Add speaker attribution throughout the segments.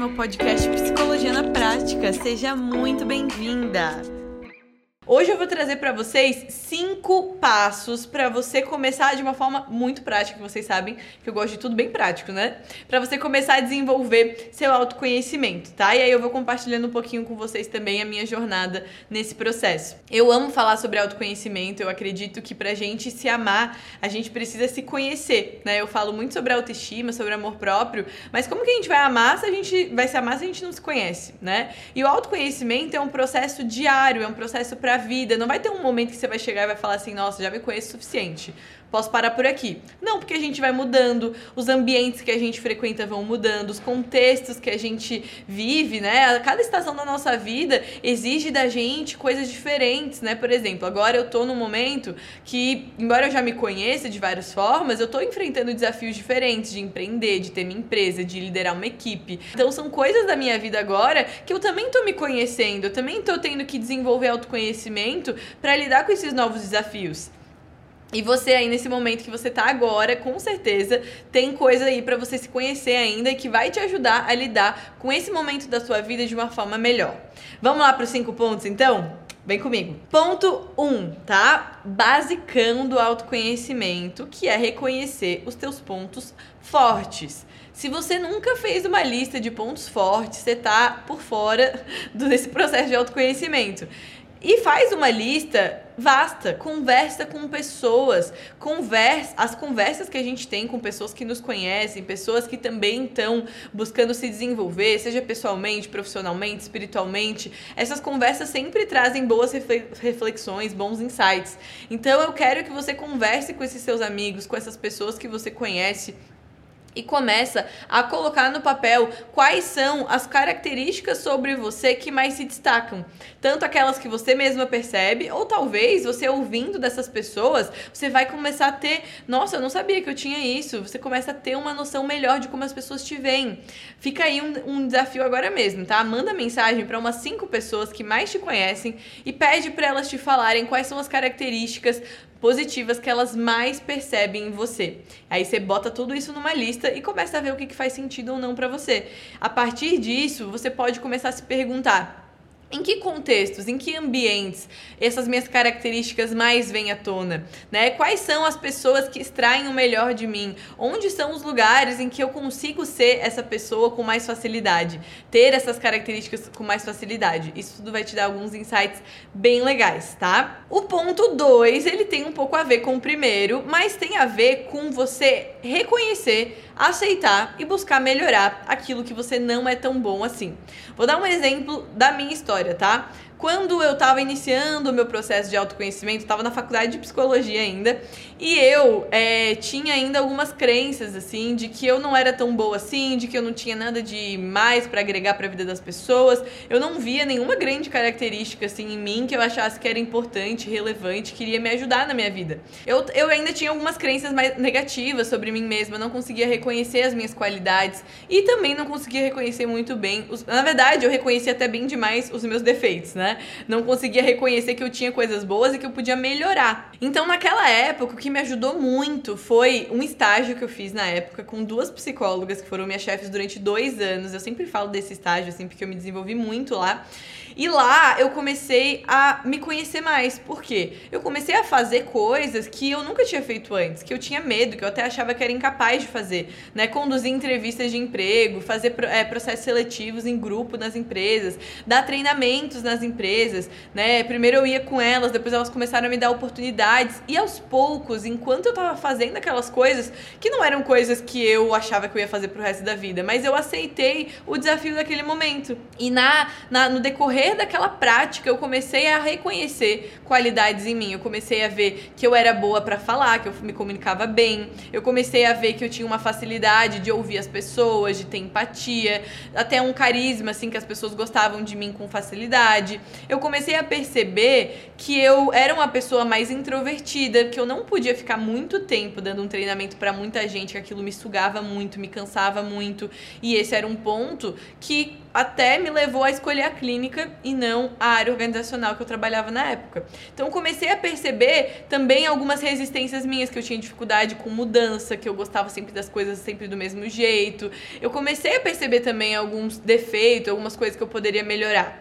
Speaker 1: no podcast Psicologia na Prática. Seja muito bem-vinda! Hoje eu vou trazer para vocês 5 passos para você começar de uma forma muito prática, que vocês sabem que eu gosto de tudo bem prático, né? Para você começar a desenvolver seu autoconhecimento, tá? E aí eu vou compartilhando um pouquinho com vocês também a minha jornada nesse processo. Eu amo falar sobre autoconhecimento, eu acredito que pra gente se amar, a gente precisa se conhecer, né? Eu falo muito sobre autoestima, sobre amor próprio, mas como que a gente vai amar se a gente vai se amar se a gente não se conhece, né? E o autoconhecimento é um processo diário, é um processo pra vida. Não vai ter um momento que você vai chegar e vai falar assim, nossa, já me conheço o suficiente, posso parar por aqui. Não, porque a gente vai mudando, os ambientes que a gente frequenta vão mudando, os contextos que a gente vive, né? Cada estação da nossa vida exige da gente coisas diferentes, né? Por exemplo, agora eu tô num momento que, embora eu já me conheça de várias formas, eu tô enfrentando desafios diferentes de empreender, de ter minha empresa, de liderar uma equipe. Então são coisas da minha vida agora que eu também tô me conhecendo, eu também tô tendo que desenvolver autoconhecimento para lidar com esses novos desafios. E você aí nesse momento que você tá agora, com certeza, tem coisa aí pra você se conhecer ainda e que vai te ajudar a lidar com esse momento da sua vida de uma forma melhor. Vamos lá pros 5 pontos então? Vem comigo. Ponto 1, tá? Basicão do autoconhecimento, que é reconhecer os teus pontos fortes. Se você nunca fez uma lista de pontos fortes, você tá por fora desse processo de autoconhecimento. E faz uma lista vasta, conversa com pessoas, as conversas que a gente tem com pessoas que nos conhecem, pessoas que também estão buscando se desenvolver, seja pessoalmente, profissionalmente, espiritualmente, essas conversas sempre trazem boas reflexões, bons insights. Então eu quero que você converse com esses seus amigos, com essas pessoas que você conhece, e começa a colocar no papel quais são as características sobre você que mais se destacam. Tanto aquelas que você mesma percebe, ou talvez você ouvindo dessas pessoas, você vai começar a ter, nossa, eu não sabia que eu tinha isso. Você começa a ter uma noção melhor de como as pessoas te veem. Fica aí um desafio agora mesmo, tá? Manda mensagem para umas 5 pessoas que mais te conhecem e pede para elas te falarem quais são as características positivas que elas mais percebem em você. Aí você bota tudo isso numa lista e começa a ver o que faz sentido ou não pra você. A partir disso, você pode começar a se perguntar: em que contextos, em que ambientes essas minhas características mais vêm à tona, né? Quais são as pessoas que extraem o melhor de mim? Onde são os lugares em que eu consigo ser essa pessoa com mais facilidade? Ter essas características com mais facilidade. Isso tudo vai te dar alguns insights bem legais, tá? O ponto 2, ele tem um pouco a ver com o primeiro, mas tem a ver com você reconhecer, aceitar e buscar melhorar aquilo que você não é tão bom assim. Vou dar um exemplo da minha história, tá? Quando eu tava iniciando o meu processo de autoconhecimento, eu tava na faculdade de psicologia ainda, e eu tinha ainda algumas crenças, assim, de que eu não era tão boa assim, de que eu não tinha nada de mais pra agregar pra vida das pessoas. Eu não via nenhuma grande característica, assim, em mim que eu achasse que era importante, relevante, que iria me ajudar na minha vida. Eu ainda tinha algumas crenças mais negativas sobre mim mesma, não conseguia reconhecer as minhas qualidades e também não conseguia reconhecer muito bem, na verdade, eu reconhecia até bem demais os meus defeitos, né? Não conseguia reconhecer que eu tinha coisas boas e que eu podia melhorar. Então, naquela época, o que me ajudou muito foi um estágio que eu fiz na época com 2 psicólogas que foram minhas chefes durante 2 anos. Eu sempre falo desse estágio, assim, porque eu me desenvolvi muito lá. E lá eu comecei a me conhecer mais. Por quê? Eu comecei a fazer coisas que eu nunca tinha feito antes, que eu tinha medo, que eu até achava que era incapaz de fazer, né? Conduzir entrevistas de emprego, fazer processos seletivos em grupo nas empresas, dar treinamentos nas empresas, né? Primeiro eu ia com elas, depois elas começaram a me dar oportunidades. E aos poucos, enquanto eu tava fazendo aquelas coisas, que não eram coisas que eu achava que eu ia fazer pro resto da vida, mas eu aceitei o desafio daquele momento. E no decorrer daquela prática, eu comecei a reconhecer qualidades em mim. Eu comecei a ver que eu era boa pra falar, que eu me comunicava bem. Eu comecei a ver que eu tinha uma facilidade de ouvir as pessoas, de ter empatia, até um carisma, assim, que as pessoas gostavam de mim com facilidade. Eu comecei a perceber que eu era uma pessoa mais introvertida, que eu não podia ficar muito tempo dando um treinamento pra muita gente, que aquilo me sugava muito, me cansava muito. E esse era um ponto que até me levou a escolher a clínica e não a área organizacional que eu trabalhava na época. Então eu comecei a perceber também algumas resistências minhas, que eu tinha dificuldade com mudança, que eu gostava sempre das coisas sempre do mesmo jeito. Eu comecei a perceber também alguns defeitos, algumas coisas que eu poderia melhorar.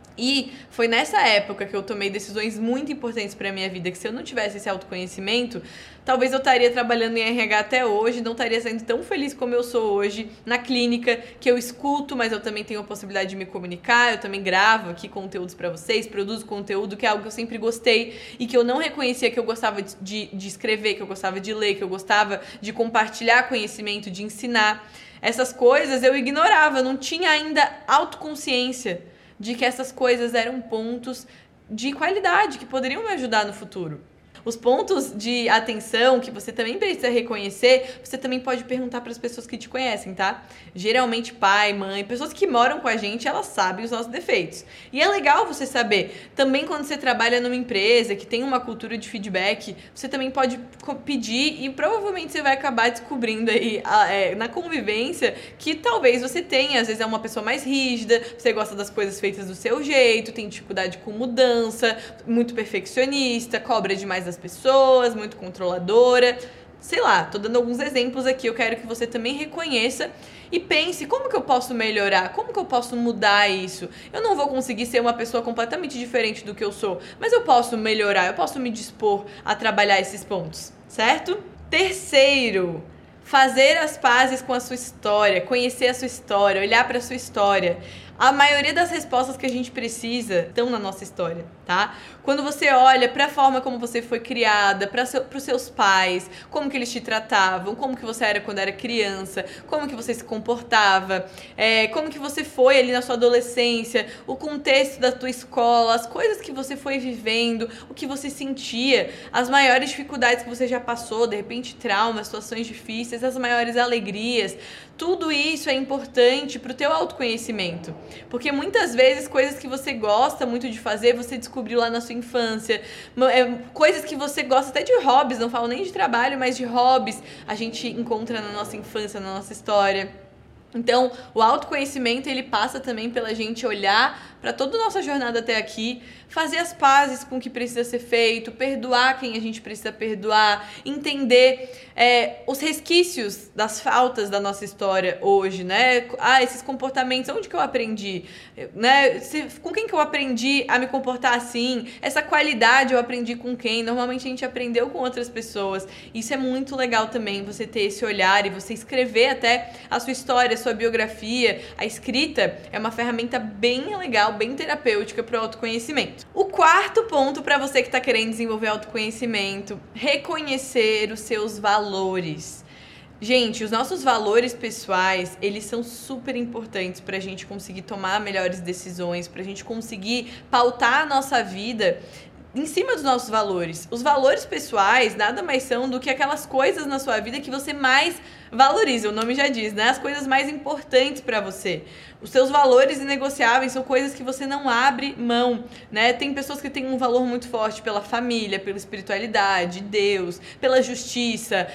Speaker 1: E foi nessa época que eu tomei decisões muito importantes pra minha vida, que se eu não tivesse esse autoconhecimento, talvez eu estaria trabalhando em RH até hoje, não estaria sendo tão feliz como eu sou hoje, na clínica, que eu escuto, mas eu também tenho a possibilidade de me comunicar, eu também gravo aqui conteúdos pra vocês, produzo conteúdo, que é algo que eu sempre gostei e que eu não reconhecia que eu gostava de escrever, que eu gostava de ler, que eu gostava de compartilhar conhecimento, de ensinar. Essas coisas eu ignorava, eu não tinha ainda autoconsciência de que essas coisas eram pontos de qualidade que poderiam me ajudar no futuro. Os pontos de atenção que você também precisa reconhecer, você também pode perguntar para as pessoas que te conhecem, tá? Geralmente pai, mãe, pessoas que moram com a gente, elas sabem os nossos defeitos. E é legal você saber. Também quando você trabalha numa empresa que tem uma cultura de feedback, você também pode pedir e provavelmente você vai acabar descobrindo aí na convivência que talvez você tenha. Às vezes é uma pessoa mais rígida, você gosta das coisas feitas do seu jeito, tem dificuldade com mudança, muito perfeccionista, cobra demais das pessoas, muito controladora, sei lá, tô dando alguns exemplos aqui, eu quero que você também reconheça e pense, como que eu posso melhorar? Como que eu posso mudar isso? Eu não vou conseguir ser uma pessoa completamente diferente do que eu sou, mas eu posso melhorar, eu posso me dispor a trabalhar esses pontos, certo? Terceiro, fazer as pazes com a sua história, conhecer a sua história, olhar para a sua história. A maioria das respostas que a gente precisa estão na nossa história, tá? Quando você olha para a forma como você foi criada, para os seus pais, como que eles te tratavam, como que você era quando era criança, como que você se comportava, como que você foi ali na sua adolescência, o contexto da tua escola, as coisas que você foi vivendo, o que você sentia, as maiores dificuldades que você já passou, de repente traumas, situações difíceis, as maiores alegrias. Tudo isso é importante para o teu autoconhecimento. Porque muitas vezes coisas que você gosta muito de fazer, você descobriu lá na sua infância. Coisas que você gosta até de hobbies, não falo nem de trabalho, mas de hobbies, a gente encontra na nossa infância, na nossa história. Então, o autoconhecimento, ele passa também pela gente olhar para toda a nossa jornada até aqui, fazer as pazes com o que precisa ser feito, perdoar quem a gente precisa perdoar, entender os resquícios das faltas da nossa história hoje, né? Esses comportamentos, onde que eu aprendi? Né? Com quem que eu aprendi a me comportar assim? Essa qualidade eu aprendi com quem? Normalmente a gente aprendeu com outras pessoas. Isso é muito legal também, você ter esse olhar e você escrever até a sua história, a sua biografia. A escrita é uma ferramenta bem legal, bem terapêutica para o autoconhecimento. O quarto ponto para você que está querendo desenvolver autoconhecimento, reconhecer os seus valores. Gente, os nossos valores pessoais, eles são super importantes para a gente conseguir tomar melhores decisões, para a gente conseguir pautar a nossa vida em cima dos nossos valores. Os valores pessoais nada mais são do que aquelas coisas na sua vida que você mais valoriza, o nome já diz, né? As coisas mais importantes para você. Os seus valores inegociáveis são coisas que você não abre mão, né? Tem pessoas que têm um valor muito forte pela família, pela espiritualidade, Deus, pela justiça,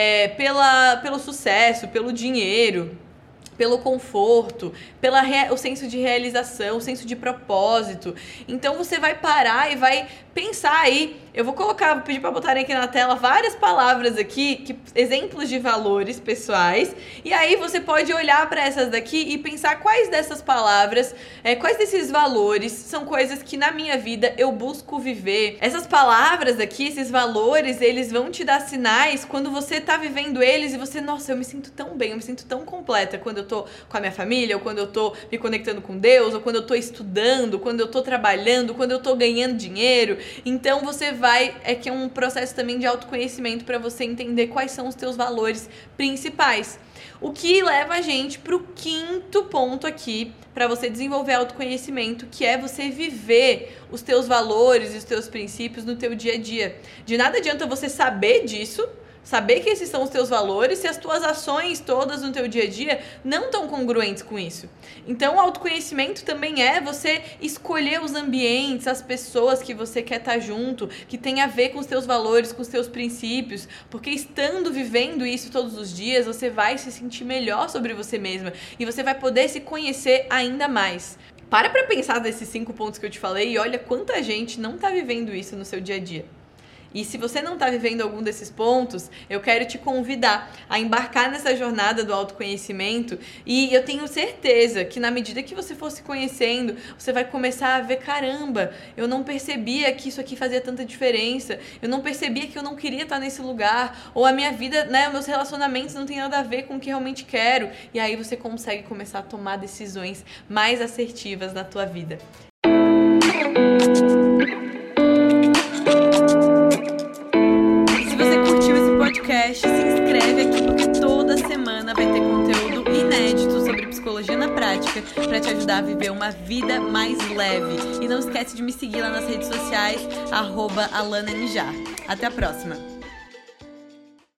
Speaker 1: pelo sucesso, pelo dinheiro, pelo conforto, o senso de realização, o senso de propósito. Então você vai parar e vai pensar aí. Eu vou pedir para botarem aqui na tela várias palavras aqui, exemplos de valores pessoais. E aí você pode olhar para essas daqui e pensar quais dessas palavras, quais desses valores são coisas que na minha vida eu busco viver. Essas palavras aqui, esses valores, eles vão te dar sinais quando você tá vivendo eles e você, nossa, eu me sinto tão bem, eu me sinto tão completa quando eu tô com a minha família, ou quando eu tô me conectando com Deus, ou quando eu tô estudando, quando eu tô trabalhando, quando eu tô ganhando dinheiro. Então você que é um processo também de autoconhecimento para você entender quais são os teus valores principais. O que leva a gente pro quinto ponto aqui, para você desenvolver autoconhecimento, que é você viver os teus valores e os teus princípios no teu dia a dia. De nada adianta você saber disso, Saber que esses são os teus valores se as tuas ações todas no teu dia a dia não estão congruentes com isso. Então, o autoconhecimento também é você escolher os ambientes, as pessoas que você quer estar junto, que tem a ver com os teus valores, com os teus princípios, porque estando vivendo isso todos os dias, você vai se sentir melhor sobre você mesma e você vai poder se conhecer ainda mais. Para pensar nesses 5 pontos que eu te falei e olha quanta gente não tá vivendo isso no seu dia a dia. E se você não está vivendo algum desses pontos, eu quero te convidar a embarcar nessa jornada do autoconhecimento e eu tenho certeza que na medida que você for se conhecendo, você vai começar a ver, caramba, eu não percebia que isso aqui fazia tanta diferença, eu não percebia que eu não queria estar nesse lugar, ou a minha vida, né, meus relacionamentos não tem nada a ver com o que realmente quero. E aí você consegue começar a tomar decisões mais assertivas na tua vida. Se inscreve aqui porque toda semana vai ter conteúdo inédito sobre psicologia na prática para te ajudar a viver uma vida mais leve. E não esquece de me seguir lá nas redes sociais, @AlanaNijar. Até a próxima!